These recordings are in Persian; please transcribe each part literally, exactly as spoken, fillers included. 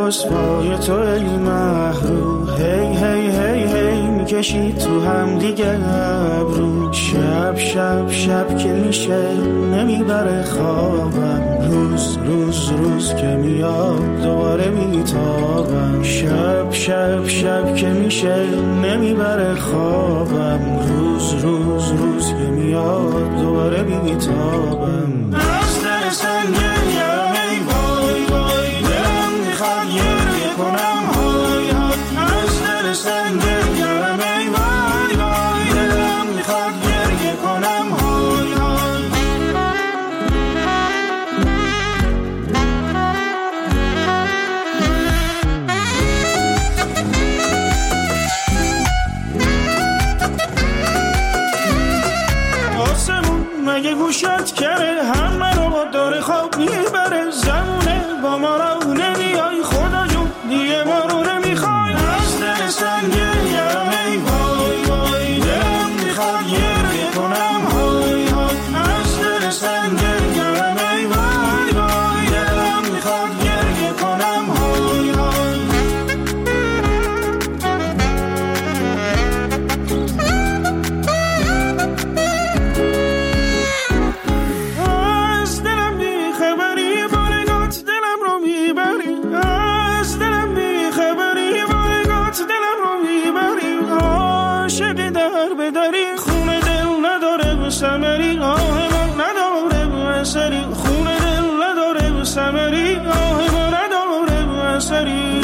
رسوای تو ای محروم، هی هی هی هی میکشی تو هم دیگه ابرو. شب شب شب که میشه نمیبره خوابم، روز روز روز که میاد دوباره میتابم. شب شب شب که میشه نمیبره خوابم، روز روز روز که میاد دوباره میتابم. از دل سنگیم ای وای وای، دلم میخواد گریه کنم های های. از دل سنگیم ای وای وای، دلم میخواد گریه کنم های های. آسمون مگه گوشت کرده همه رو با داره خواب میبره، زمونه با ما رو نمیای خدا جون دیگه ما رو نمیخوای. از دل سنگیم ای وای وای، دلم میخواد گریه کنم های های. از دل سنگیم ای وای وای، دلم میخواد گریه کنم های های. از دلم بیخبری بارگات دلم رو میبری، از دلم بیخبری بارگات دلم رو میبری. عاشق در بدری خونه دل نداره به ثمری، آه ما نداره به اثری. خونه دل نداره به ثمری، آه ما نداره به اثری.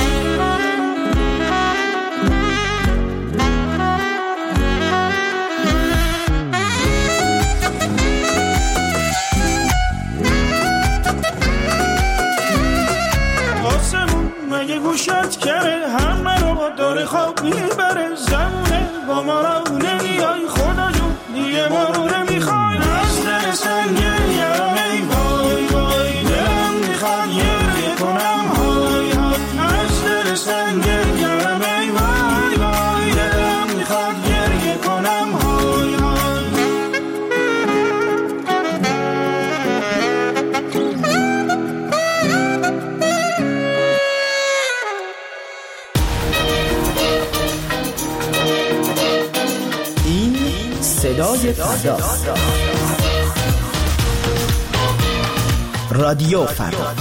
آسمون مگه گوشت کرده همه رو با داره خواب میبره، زمونه با ما رو نمیای خدا جون دیگه ما رو نمیخوای. از دل سنگیم ای وای وای، دلم میخواد گریه کنم های های. از دل سنگیم ای وای وای، دلم میخواد گریه کنم های های. این صدای فردا، رادیو فردا.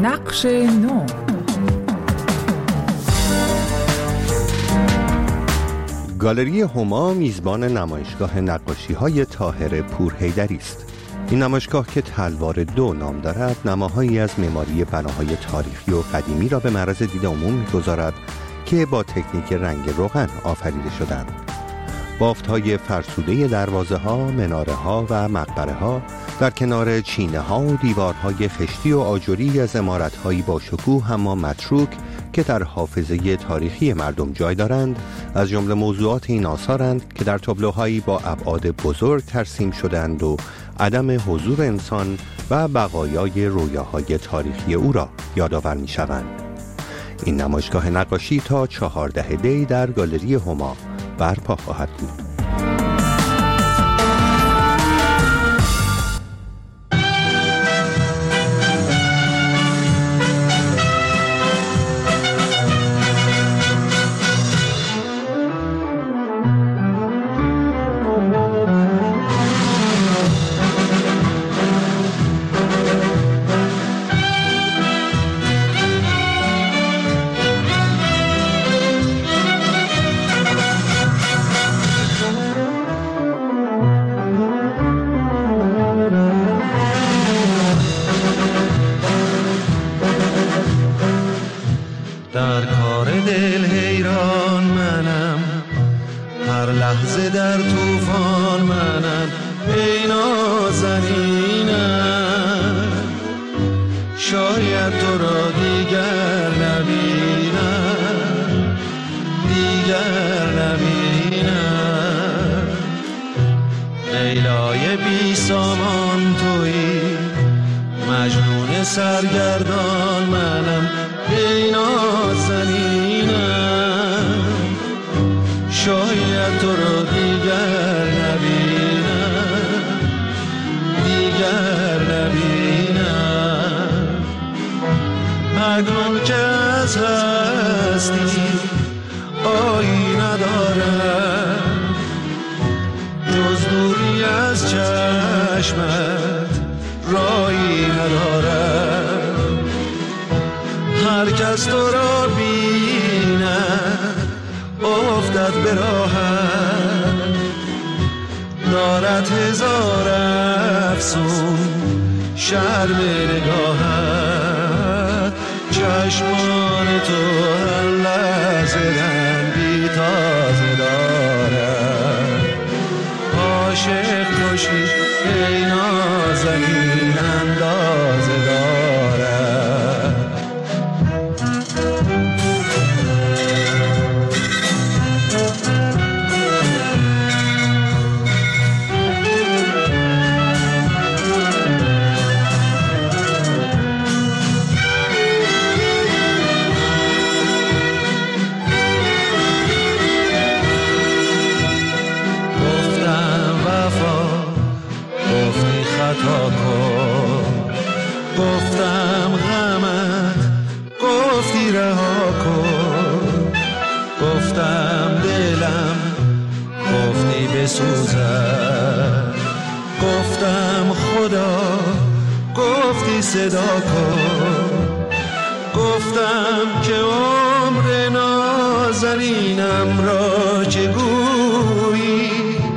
نقش نو. گالری هما میزبان نمایشگاه نقاشی‌های طاهر پورحیدری است. این نمایشگاه که تلوار دو نام دارد، نماهایی از معماری بناهای تاریخی و قدیمی را به معرض دید عموم می‌گذارد که با تکنیک رنگ روغن آفریده شدند. بافت‌های فرسوده دروازه‌ها، مناره‌ها و مقبره‌ها در کنار چینه‌ها و دیوارهای خشتی و آجری از عمارت‌هایی با شکوه اما متروک که در حافظه تاریخی مردم جای دارند، از جمله موضوعات این آثارند که در تابلوهایی با ابعاد بزرگ ترسیم شدند و عدم حضور انسان و بقایای رویاهای تاریخی او را یادآور می‌شوند. این نمایشگاه نقاشی تا چهاردهم دی در گالری هما برپا خواهد بود. در کار دل حیران منم، هر لحظه در طوفان منم، ای نازنینم. شاید تو را دیگر نبینم، دیگر نبینم. لیلای بی سامان تویی، مجنون سرگردان منم، ای نازنینم. شاید تو رو دیگر نبینم، دیگر نبینم. اکنون که از هستی آیی ندارم، جز دوری از چشمت رایی ندارم. هر کس تو را بیند افتد به راهت، دارد هزار افسون شرم نگاهت. چشمان تو هر لحظه رنگی تازه دارد. عاشق کشی ای نازنین اندازه دارد. گفتم غمت گفتی رها کن، گفتم دلم گفتی بسوزد، گفتم خدا گفتی صدا کن، گفتم که عمر نازنینم را چگویی،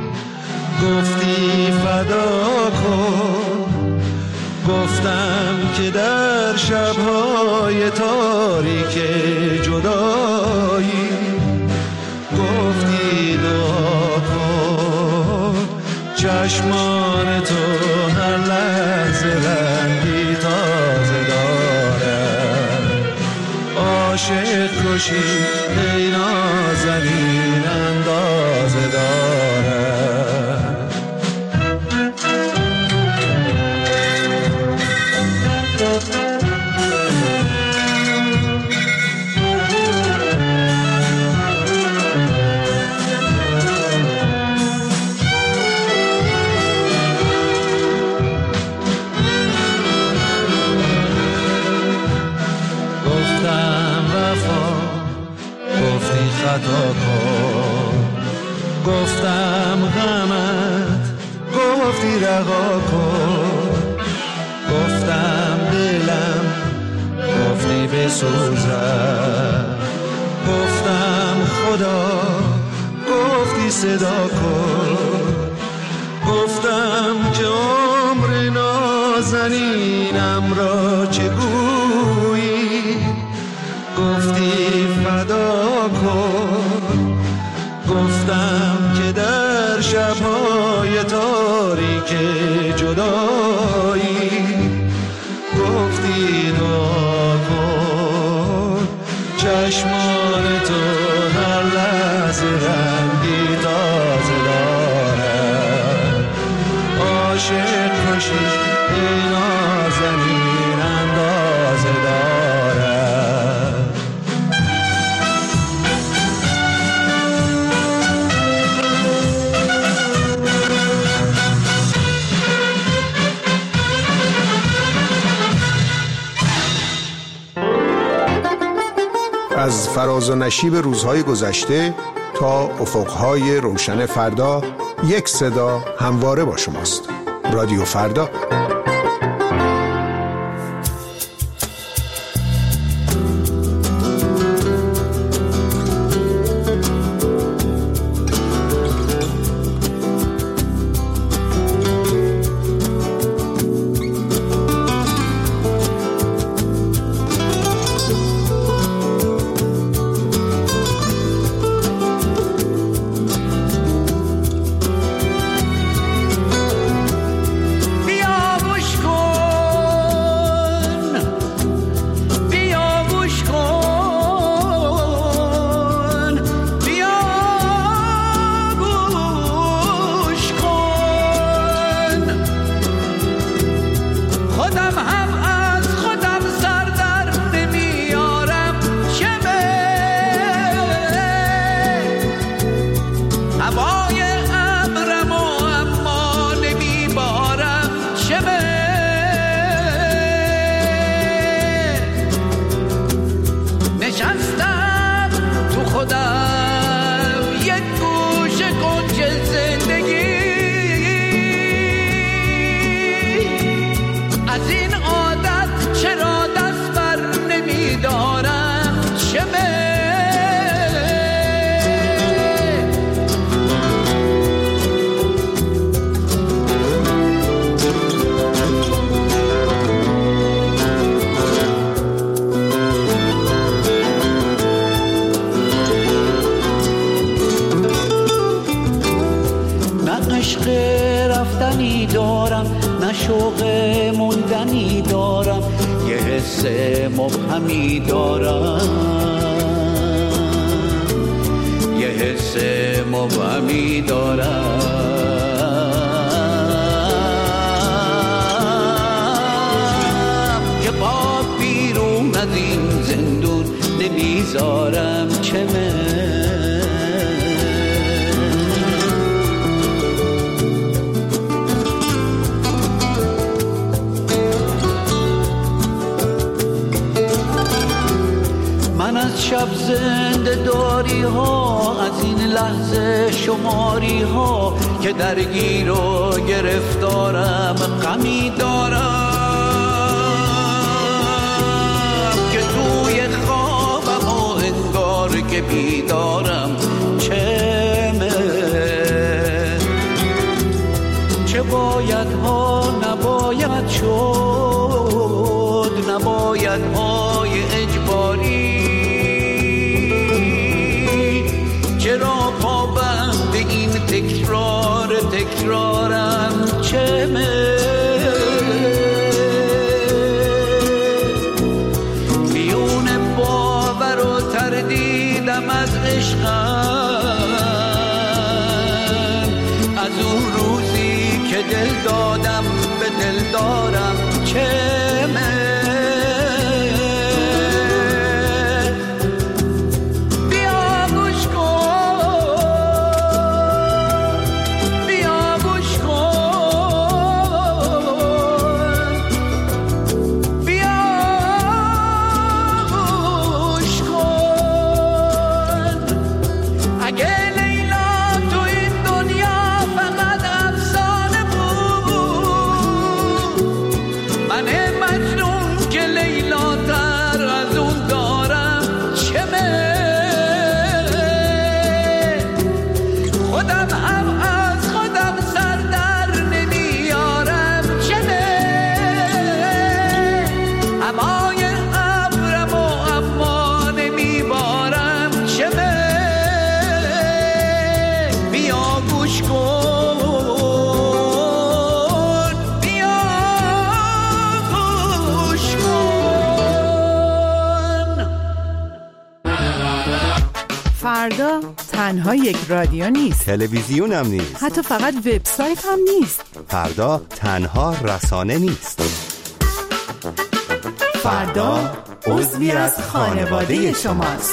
گفتی فدا کن، گفتم که در شب‌های تاریک جدایی گفتی دعا کن. چشمان تو هر لحظه رنگی تازه دارد. عاشق کشی ای نازنین اندازه دارد. خطا کن، گفتم غمت گفتی رها کن، گفتم دلم بسوزد. گفتم خدا گفتی صدا کن، گفتم که عمر نازنینم را چه گویی، گفتی فدا کن، گفتم که در شبهای تاریک جدایی، گفتی دعا کن، چشمان تو هر لحظه رنگی تازه دارد، عاشق باشی ای نازنین اندازه دارد. از فراز و نشیب روزهای گذشته تا افقهای روشن فردا، یک صدا همواره با شماست. رادیو فردا. شوق موندنی دارم، یه حس مبهمی دارم، یه حس مبهمی دارم که با بیرون از این زندون نمیذارم چمه. من از شب زنده داری ها، از این لحظه شماری ها که درگیر و گرفتارم، غمی دارم که توی خوابم و انگار که بیدارم چمه. چه باید ها نباید شد، نباید های اجباری، چرا پابند این تکرار تکرارم چمه. میون باور و تردیدم از عشقم، از اون روزی که دل دادم به دل دارم چمه. فردا تنها یک رادیو نیست، تلویزیون هم نیست، حتی فقط وبسایت هم نیست. فردا تنها رسانه نیست. فردا عضوی از خانواده شماست.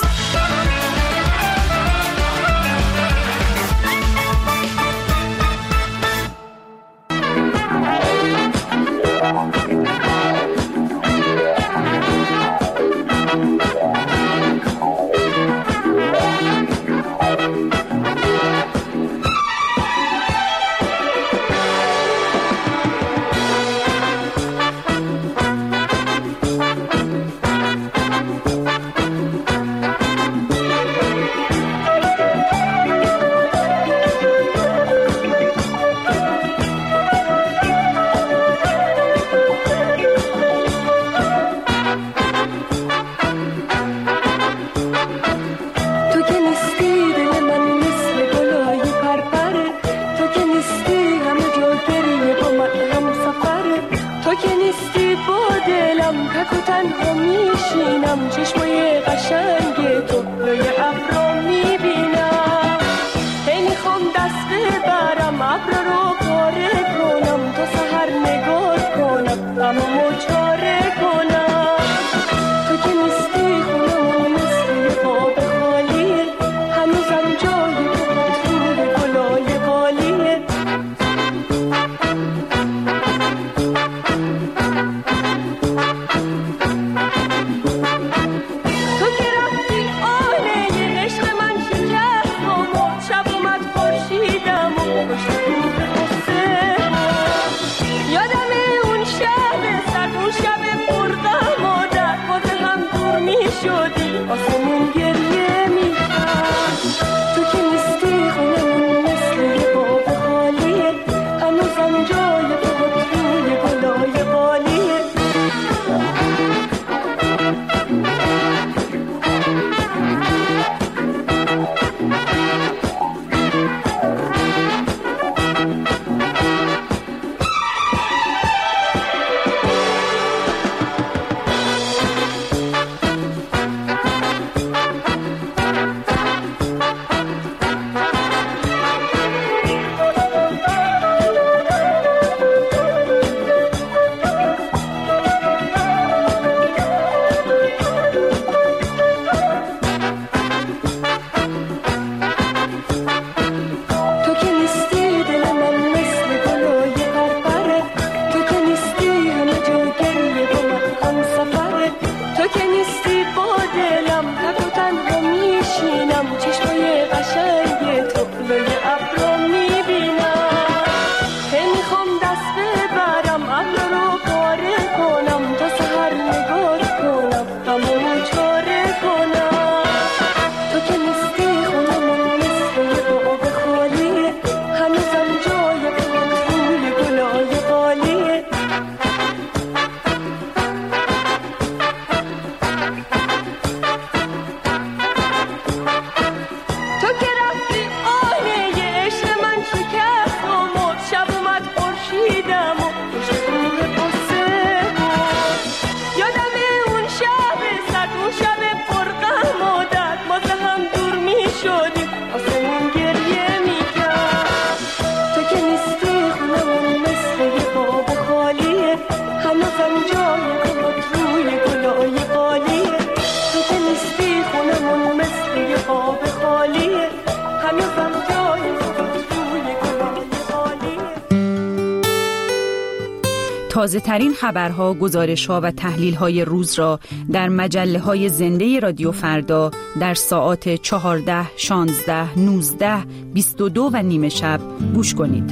تازه ترین خبرها، گزارش‌ها و تحلیل‌های روز را در مجله‌های زنده رادیو فردا در ساعات چهارده، شانزده، نوزده، بیست و دو و نیم شب گوش کنید.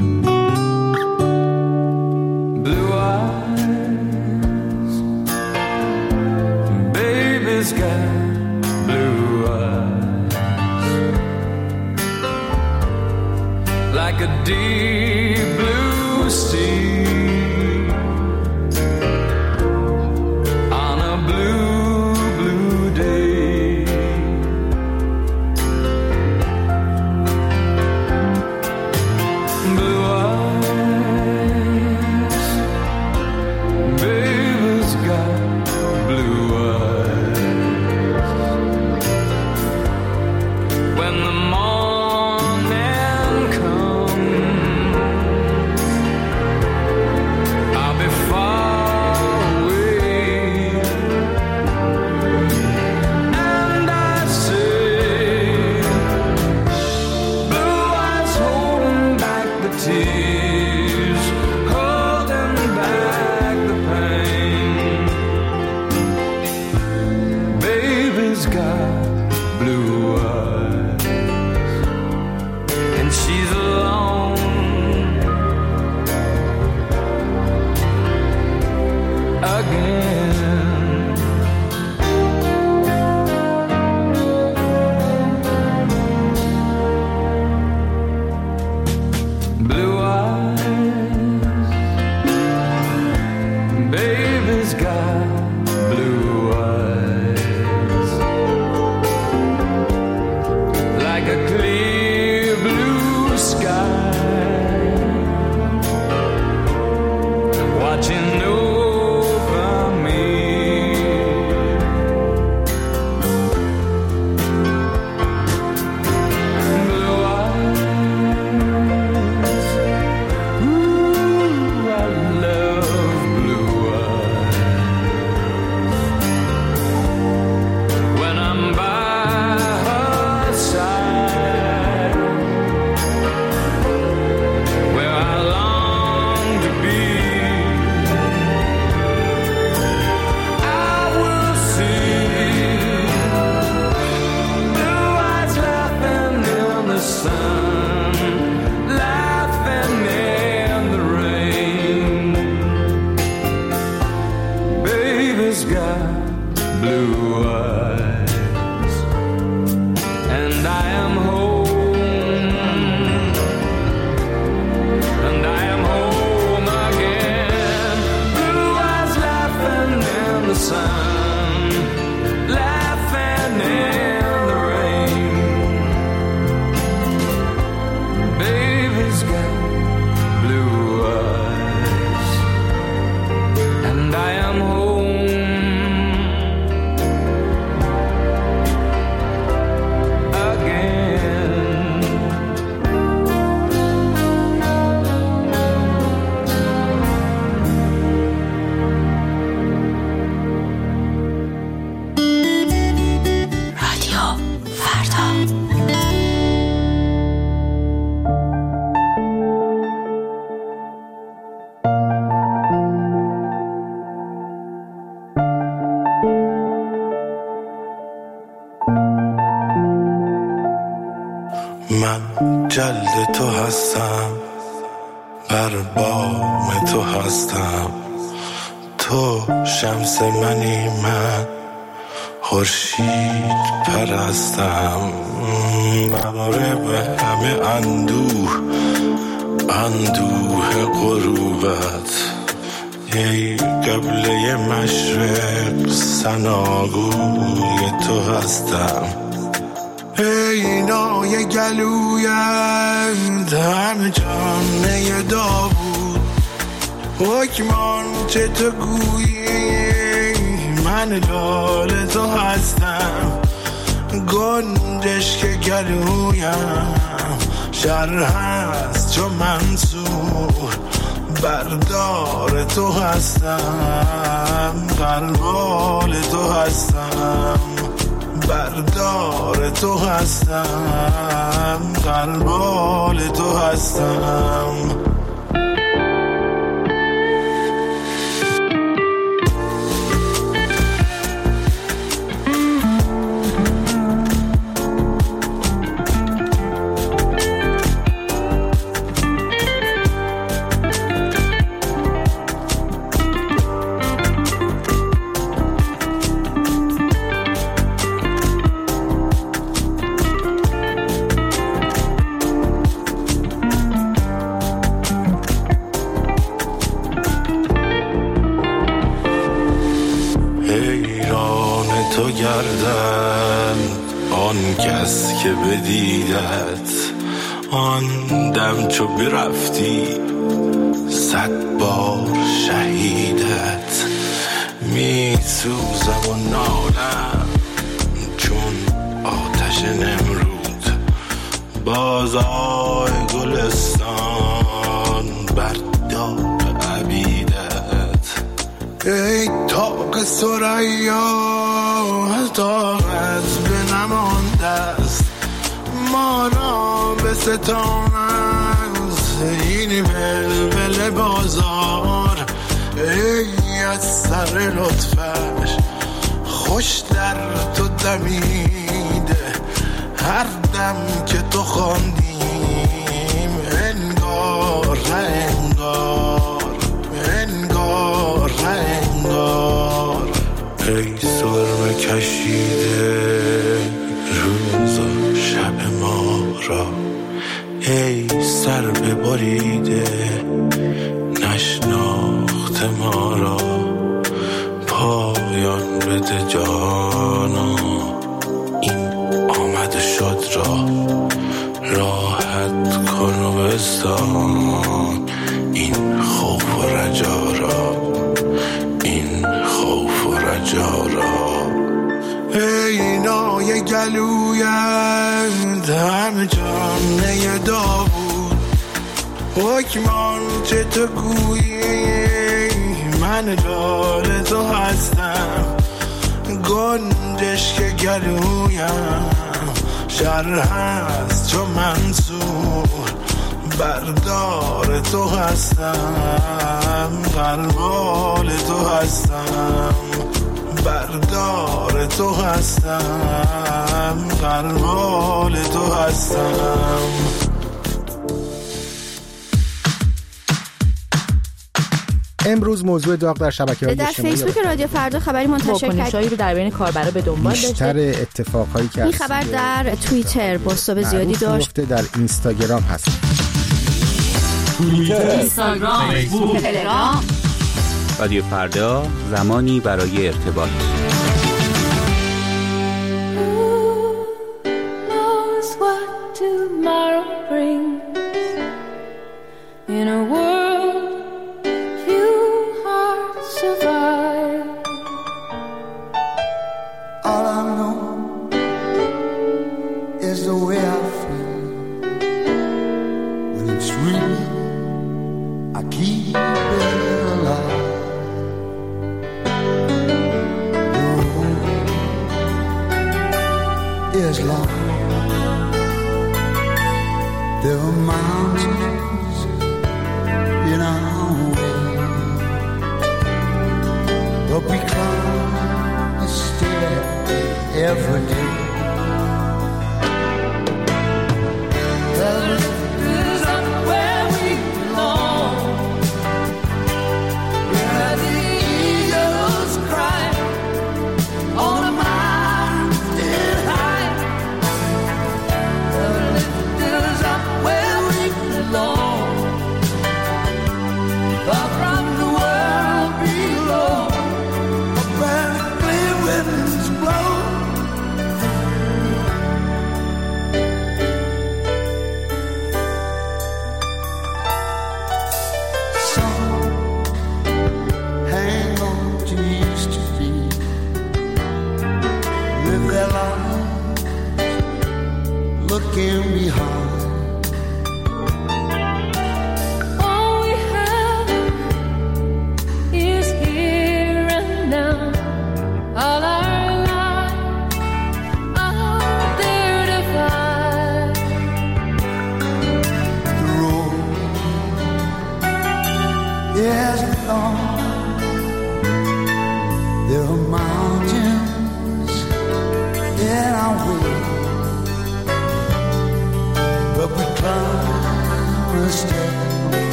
Like a deep blue sea on a blue, blue day. Blue eyes, baby's got blue eyes. When got blue eyes, and she's alone again. Blue eyes, baby's got blue eyes, like a clear blue sky, watching over me. Blue eyes, ooh, I love blue eyes. When I'm by her side, where I long to be, I will see blue eyes laughing in the sun, laughing in the rain. Baby's got blue eyes, and I am home, and I am home again. Blue eyes laughing in the sun, laughing in the rain. Baby's got blue eyes, and I am home again. رادیو فردا. من جلد تو هستم، بر بام تو هستم، تو شمس منی، من خورشید پرستم. مغرب همه اندوه، اندوه غروبت، ای قبله مشرق، ثناگوی تو هستم. ای نای گلویت، همه جامعه داوود، حکمان چه تو گویی، من لال تو هستم. گنجش که گلویم شر هست چو منصور، بردار تو هستم، غربال تو هستم، بردار تو هستم، غربال تو هستم. تو گردن آن کس که بدیدت، آن دم چو برفتی صد بار شهیدت. می سوزم و نالم چون آتش نمرود، بازای گلستان بر داغ عبیدت. ای تاق ثریا طاقت به نمانده است، ما را به ستان است این بلبل بازار. ای از سر لطفش خوش در تو دمیده، هر دم که تو خواندیم انگار نه انگار، انگار نه انگار. ای سرمه کشیده روز و شب ما را، ای سر ببریده نشناخت ما را. پایان بده جانا این آمد شد را، راحت کن و بستان این خوف و رجا را، این خوف و رجا را. ای نای گلویت همه جامعه داوود، حکمان چه تو گویی من لال تو هستم. گنجش که گلویم شر هست چو منصور، بردار تو هستم، غربال تو هستم، بردار تو هستم، غربال تو هستم. امروز موضوع داغ در شبکه‌های اجتماعی در فیسبوک رادیو فردا خبری منتشر کرد واکنش‌هایی رو در بین کاربرا به دنبال داشته. بیشتر اتفاقایی که این خبر در توییتر بازتاب زیادی داشت، در اینستاگرام هست. توییتر، اینستاگرام، فیسبوک، تلگرام. رادیو فردا، زمانی برای ارتباط.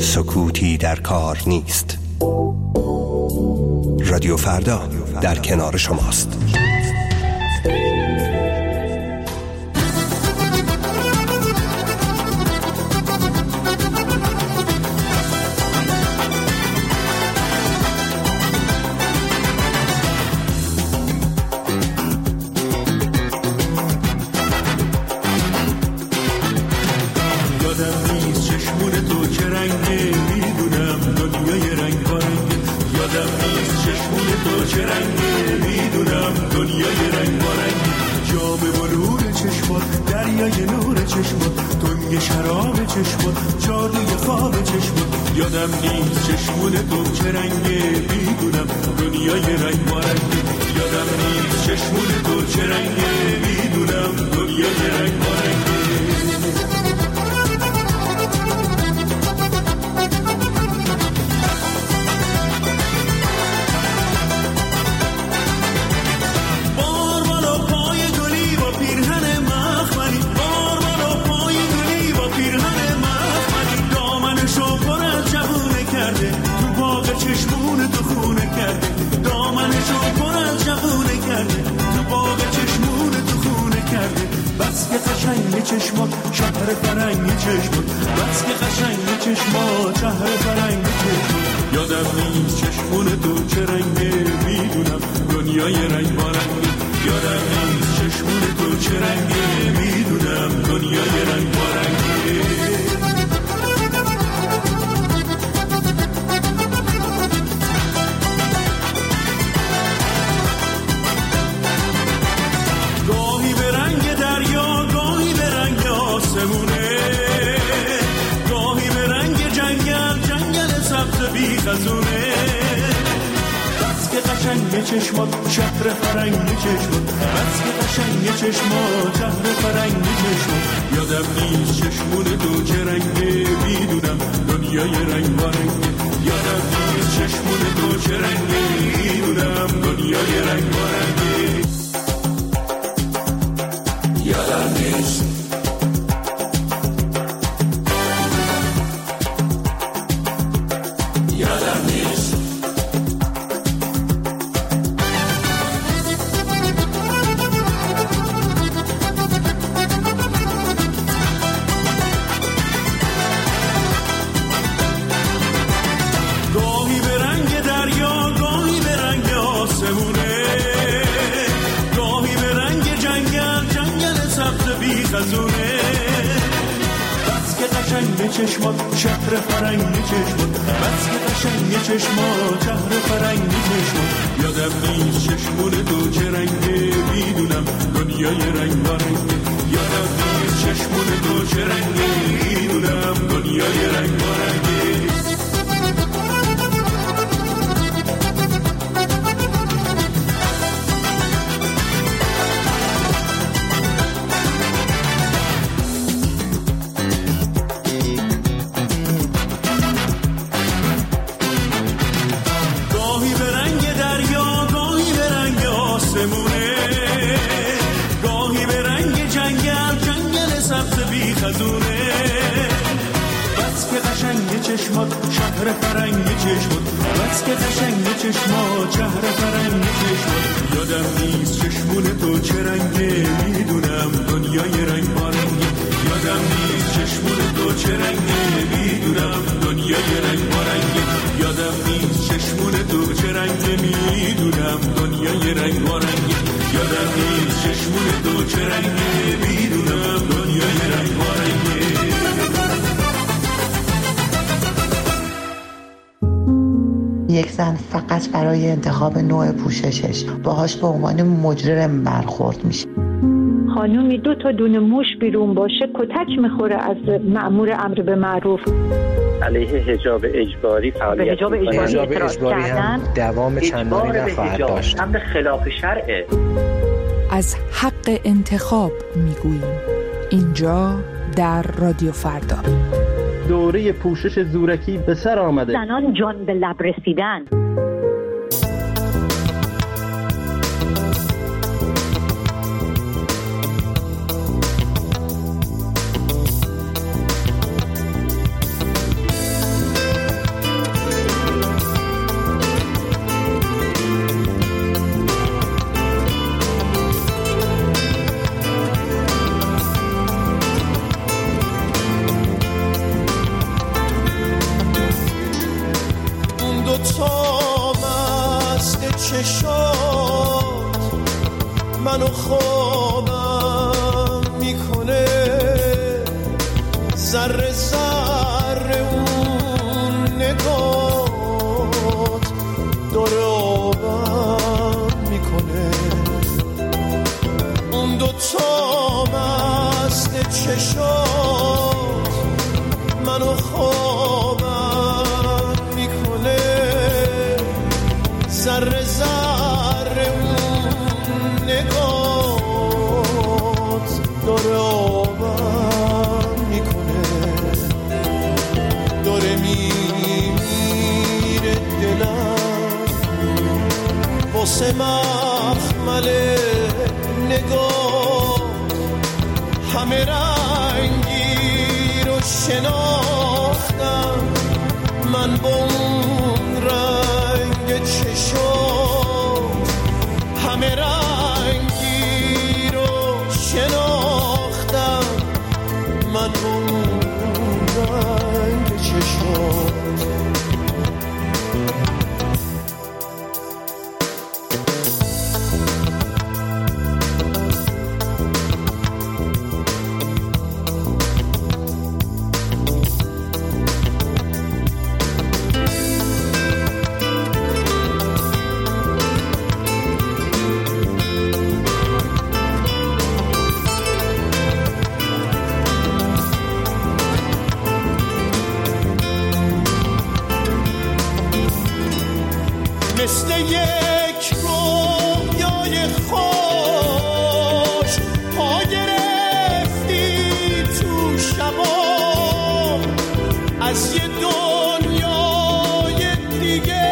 سکوتی در کار نیست. رادیو فردا در کنار شماست. یادم نیست چشمون تو چه رنگه، میدونم دنیای رنگ بارنگه. یادم نیست چشمون تو چه رنگه، میدونم دنیای رنگ بارنگه. چشمات شهر فرنگ چشمات، بس که قشنگ چشمات شهر فرنگ چشمات. یادم نیست چشمون تو چه رنگه، میدونم دنیای رنگ بارنگه. یادم نیست چشمون تو چه رنگه، میدونم دنیای رنگ بارنگه. گاهی به رنگ جنگل جنگل سبز بی خزونه. بس که قشنگ چشمات شهر فرنگ چشمات، بس که قشنگ چشمات شهر فرنگ چشمات. یادم نیست چشمون تو چه رنگه، میدونم دنیای رنگ بارنگه. یادم نیست چشمون تو چه رنگه، میدونم دنیای رنگ بارنگه. یادم نیست چشمات شهر فرنگ چشمات، بس که قشنگ چشمات شهر فرنگ چشمات. یادم نیست چشمون تو چه رنگه، میدونم دنیای رنگ بارنگه. یادم نیست چشمون تو چه رنگه، میدونم دنیای رنگ بارنگه. شهر فرنگ چشمات، بس که قشنگ چشمات شهر فرنگ چشمات. یادم نیست چشمون تو چه رنگه، میدونم دنیای رنگ بارنگه. یادم نیست چشمون تو چه رنگه، میدونم دنیای رنگ بارنگه. یادم نیست چشمون تو چه رنگه، میدونم دنیای رنگ بارنگه. یادم نیست چشمون تو چه رنگه، میدونم دنیای رنگ بارنگه. یک زن فقط برای انتخاب نوع پوششش باهاش به عنوان مجرم برخورد میشه. خانومی دو تا دونه موش بیرون باشه کتک میخوره از مأمور امر به معروف. علیه حجاب اجباری فعالیت حجاب اجباری, حجاب اجباری هم دوام چندانی نخواهد داشت. هم به خلاف شرعه. از حق انتخاب میگوییم اینجا در رادیو فردا. دوره پوشش زورکی به سر آمده. زنان جان به لب رسیدن. منو خوابم میکنه، ذره ذره اون نگات داره آبم میکنه. اون دوتا مست چشات منو خوابم میکنه، ذره ذره اون نگات داره آبم میکنه. داره میمیره دلم واسه مخمل نگاه، همه رنگی رو شناختم من با اون رنگ چشات، همه رنگی رو شناختم من با اون رنگ چشات. مثل یک رویای خوش پا گرفتی تو شبا، از یه دنیای دیگه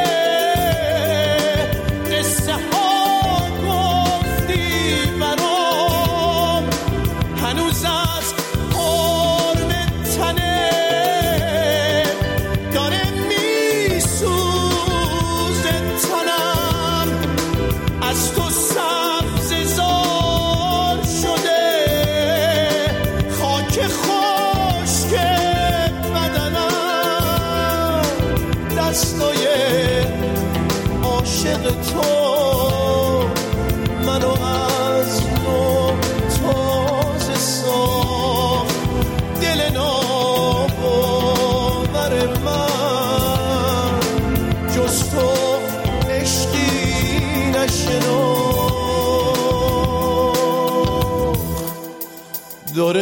قصه ها گفتی برام، هنوز از قرب تنه داره میسوزه تنم، از تو سبزه زار شده خاک خشک بدنم، دستای عاشق تو منو از نو تازه ساخت. دل ناباور من جز تو عشقی نشناخت. داره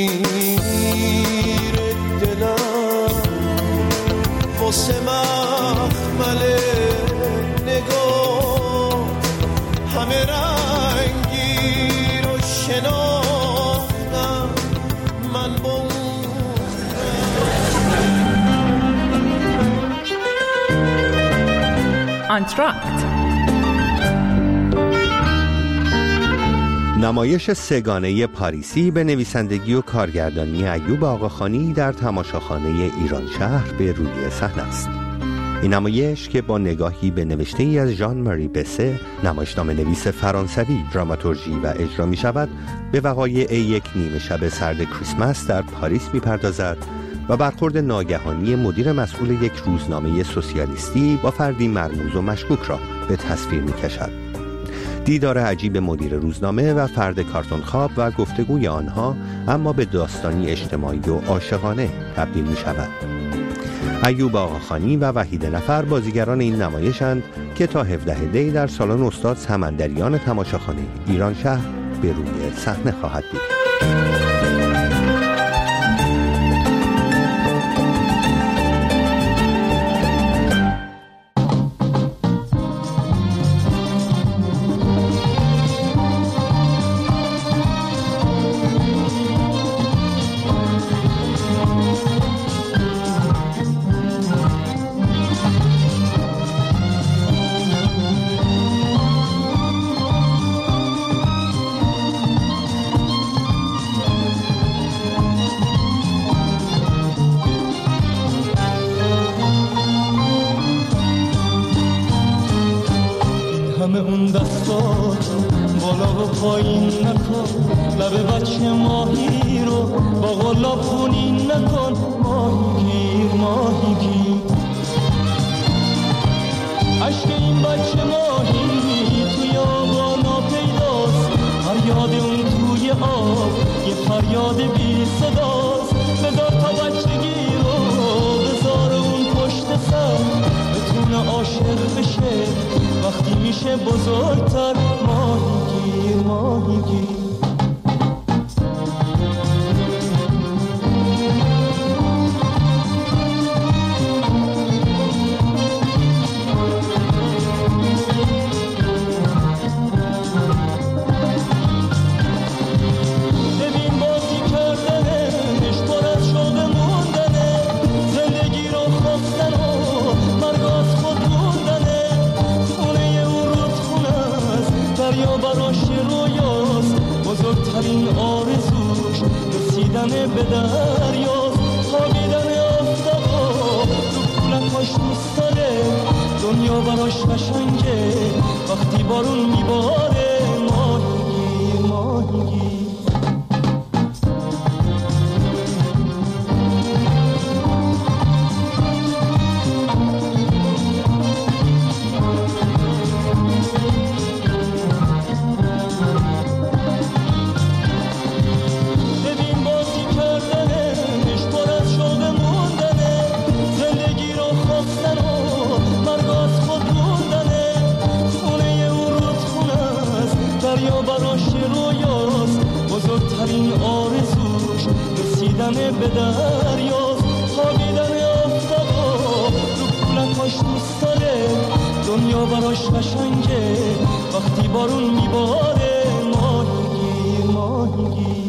میره دلم واسه مخمل نگاه، همه رنگی رو شناختم من با اون آنتراکت. نمایش سگانه پاریسی به نویسندگی و کارگردانی ایوب آقاخانی در تماشاخانه ایران شهر به روی صحنه است. این نمایش که با نگاهی به نوشته ای از ژان ماری بسه، نمایشنامه نویس فرانسوی، دراماتورژی و اجرا می شود، به وقایع یک نیمه شب سرد کریسمس در پاریس می پردازد و برخورد ناگهانی مدیر مسئول یک روزنامه سوسیالیستی با فردی مرموز و مشکوک را به تصویر می کشد. دیدار عجیب مدیر روزنامه و فرد کارتون خواب و گفتگوی آنها اما به داستانی اجتماعی و عاشقانه تبدیل می شود. ایوب آقاخانی و وحید نفر بازیگران این نمایشند که تا هفدهم دی در سالن استاد سمندریان تماشاخانه ایران شهر به روی صحنه خواهد بود. پایین نکن، لب بچه ماهی رو با غلاب خونین نکن، ماهی گیر ماهی گیر. عشق این بچه ماهی توی آبانا پیداست، میشه بزرگتر. ماهیگیر ماهیگیر بزرگترین آرزوش رسیدن به دریاست. خوابیدن آفتابا رو کولکاش میستاره. دنیا براش قشنگه وقتی بارون میباره. ماهیگیر ماهیگیر بزرگترین آرزوش رسیدن به دریاست. خوابیدن آفتابا رو کولکاش میستاره. دنیا براش قشنگه وقتی بارون میباره. ماهیگیر ماهیگیر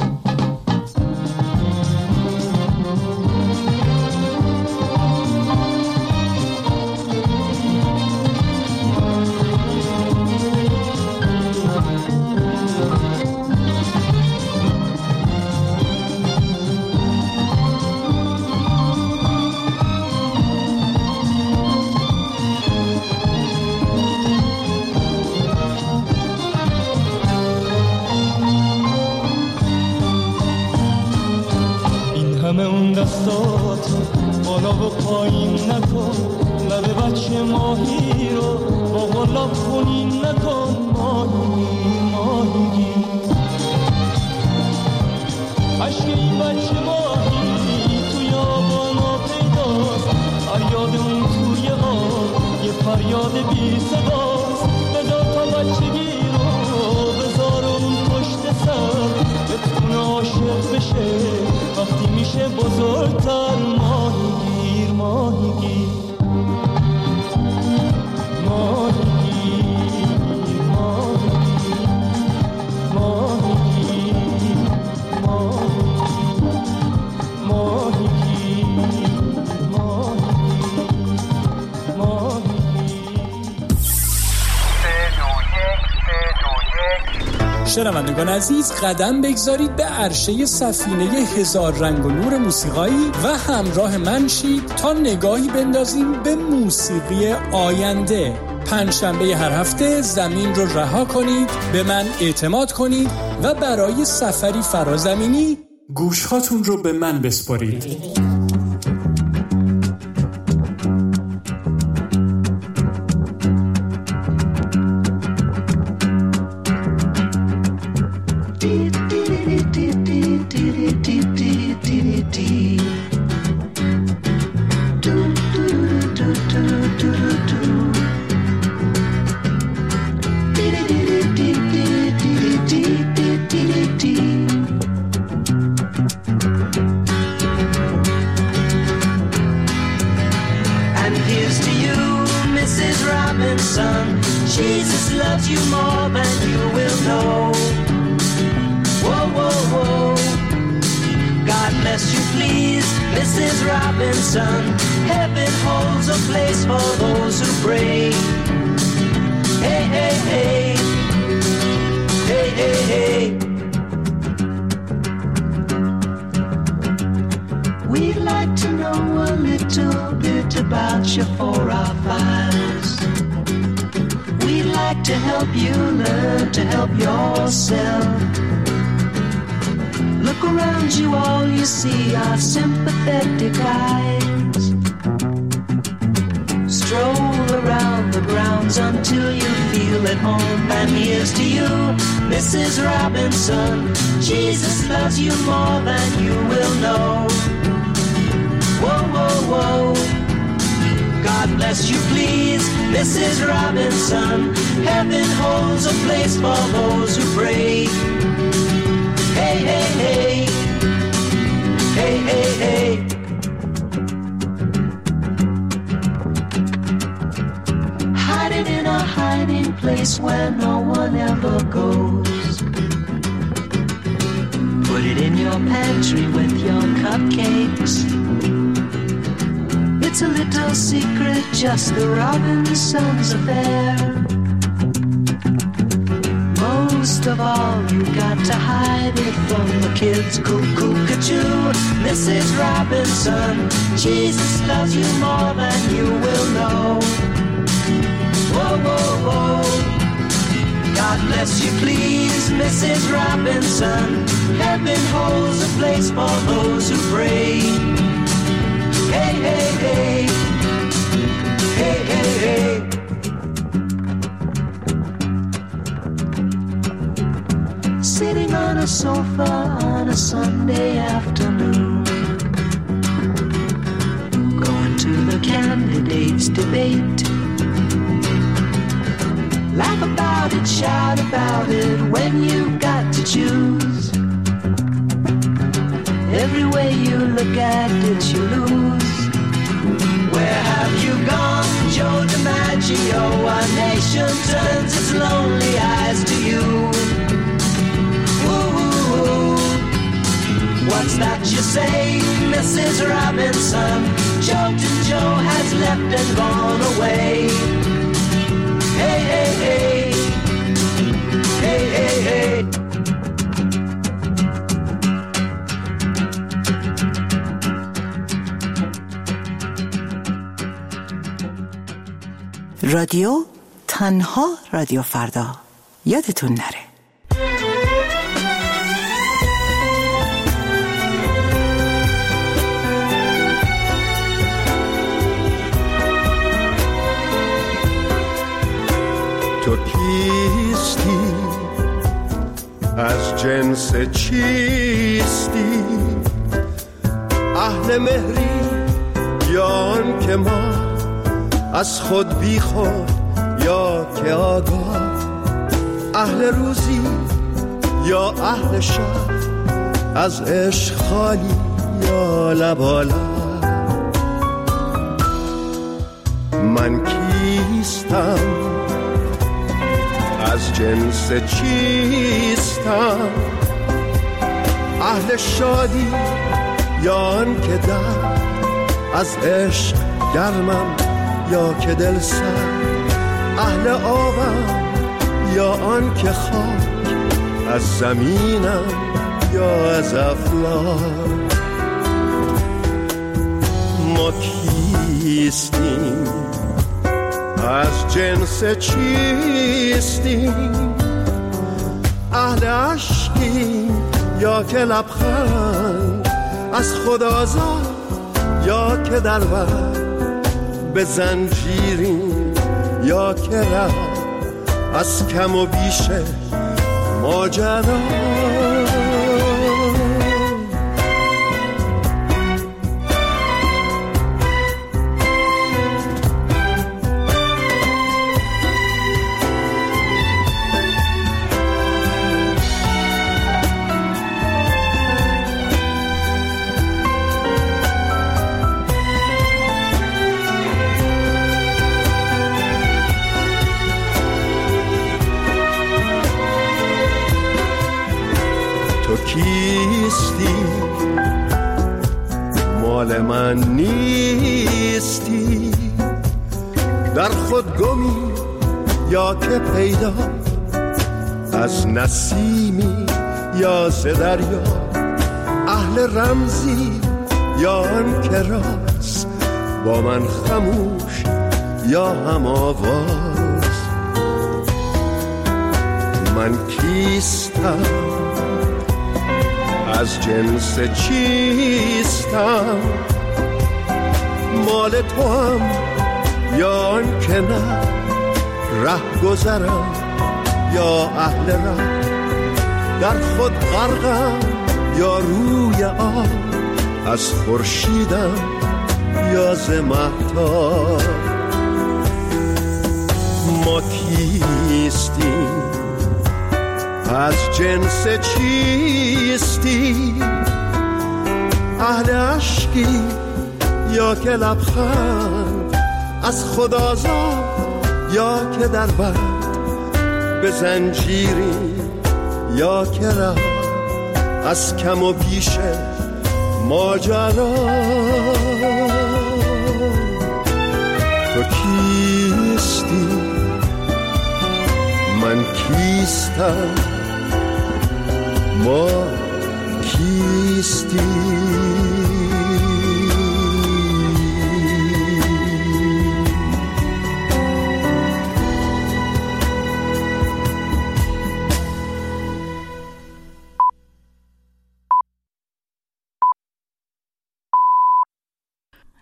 همه اون دستاتو بالا و پایین نکن. لب بچه ماهی رو با غلاب خونین نکن. ماهی ماهی عشق این بچه ماهی توی آبانا پیداست. فریاد اون توی آب یه فریاد بی صداست. بذار تا بچگی رو بذار اون پشت سر بتونه عاشق بشه وقتی میشه بزرگتر. ماهیگیر ماهیگیر ماهیگیر ماهیگیر ماهیگیر ماهیگیر ماهیگیر ماهیگیر. شنوندگان عزیز، قدم بگذارید به عرشه سفینه هزار رنگ و نور موسیقایی و همراه من شید تا نگاهی بندازیم به موسیقی آینده. پنجشنبه هر هفته زمین رو رها کنید، به من اعتماد کنید و برای سفری فرازمینی گوشهاتون رو به من بسپارید. Jesus loves you more than you will know. Whoa, whoa, whoa. God bless you, please, Missus Robinson. Heaven holds a place for those who pray. Hey, hey, hey. Hey, hey, hey. We'd like to know a little bit about you for our files. We'd like to help you learn to help yourself. Look around you, all you see are sympathetic eyes. Stroll around the grounds until you feel at home. And here's to you, Missus Robinson. Jesus loves you more than you will know. Whoa, whoa, whoa. God bless you, please, Missus Robinson. Heaven holds a place for those who pray. Hey, hey, hey. Hey, hey, hey. Hiding in a hiding place where no one ever goes. Put it in your pantry with your cupcakes. It's a little secret, just the Robinsons affair. Most of all, you got to hide it from the kids. Cuckoo-ca-choo, Missus Robinson. Jesus loves you more than you will know. Whoa, whoa, whoa. God bless you, please, Missus Robinson. Heaven holds a place for those who pray. Hey, hey, hey. Hey, hey, hey. Sitting on a sofa on a Sunday afternoon, going to the candidates' debate. Laugh about it, shout about it when you've got to choose. Every way you look at it, you lose. Where have you gone, Joe DiMaggio? Our nation turns its lonely eyes to you. Ooh, what's that you say, Missus Robinson? Joltin' Joe has left and gone away. Hey, hey, hey. Hey, hey, hey. رادیو تنها رادیو فردا، یادتون نره. تو کیستی؟ از جنس چیستی؟ اهل مهری یا آن که ما از خود بی خود یا که آگاه؟ اهل روزی یا اهل شب؟ از عشق خالی یا لبالا؟ من کیستم؟ از جنس چیستم؟ اهل شادی یا آن که در از عشق گرمم یا که دل سر؟ اهل آبم یا آن که خاک از زمینم یا از افلاک؟ ما کیستیم؟ از جنس چیستیم؟ اهل عشقیم یا که لبخند از خود آزاد یا که در بر به زنجیریم یا که رفت از کم و بیش ماجرا؟ کیستی؟ مال من نیستی؟ در خود گمی یا که پیدا؟ از نسیمی یا ز دریا؟ اهل رمزی یا آن که راست با من خموش یا هم آواز؟ من کیستم؟ از جنس چیستم؟ مال تو هم یا آن که نه؟ ره گذرم یا اهل ره؟ در خود غرقم یا روی آب؟ از خورشیدم یا ز مهتاب؟ ما کیستیم، از جنس چیستی، اهل عشقی یا که لبخند از خدازاد، یا که در بند به زنجیری، یا که راه از کم و بیش ماجرا. تو کیستی، من کیستم، ما کیستی.